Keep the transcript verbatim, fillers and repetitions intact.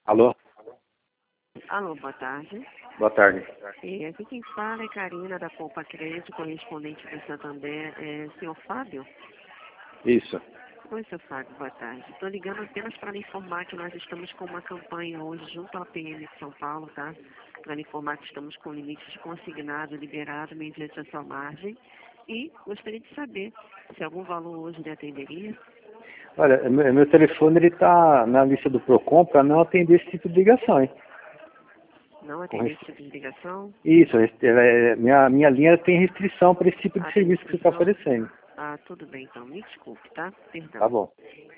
Alô? Alô, boa tarde. Boa tarde. É, aqui quem fala é Karina, da Copa Crédito, correspondente do Santander. É, senhor Fábio? Isso. Oi, seu Fábio, boa tarde. Estou ligando apenas para lhe informar que nós estamos com uma campanha hoje junto à P M de São Paulo, tá? Para lhe informar que estamos com limites de consignado liberado mediante a sua margem. E gostaria de saber se algum valor hoje lhe atenderia. Olha, meu meu telefone ele está na lista do Procon para não atender esse tipo de ligação, hein? Não atender esse tipo de ligação? Isso, é, minha, minha linha tem restrição para esse tipo de Ah, tem serviço que você está inscrição? oferecendo. Ah, tudo bem então. Me desculpe, tá? Perdão. Tá bom.